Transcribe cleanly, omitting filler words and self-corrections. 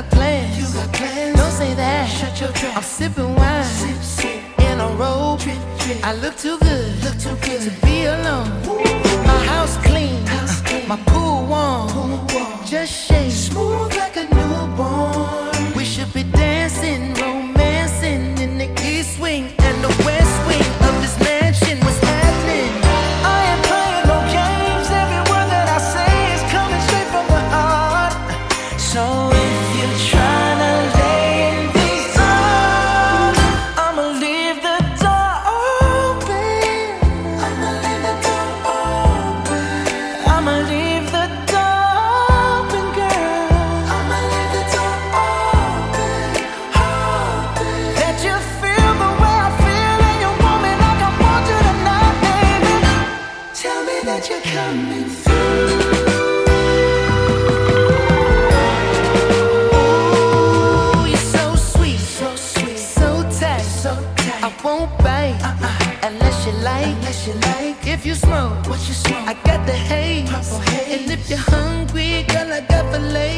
got plans. Don't say that. Shut your trap. I'm sipping wine. In a robe. I look too good to be alone. My house clean. My pool warm. Just shake. Smooth like a newborn. We should be dancing, romancing in the east wing and the west wing of this mansion. What's happening? I ain't playing no games. Every word that I say is coming straight from the heart. So if you're trying to lay in these arms, I'ma leave the door open. I'ma leave the door open. I'ma leave the door open, girl. I'ma leave the door open, open. Let you feel the way I feel, and you want me like I want you tonight, baby. Tell me that you're coming through. Ooh, you're so sweet, so tight. I won't bite unless you like. If you smoke, what you smoke? I got the haze. And if you're hungry, girl, I got filet.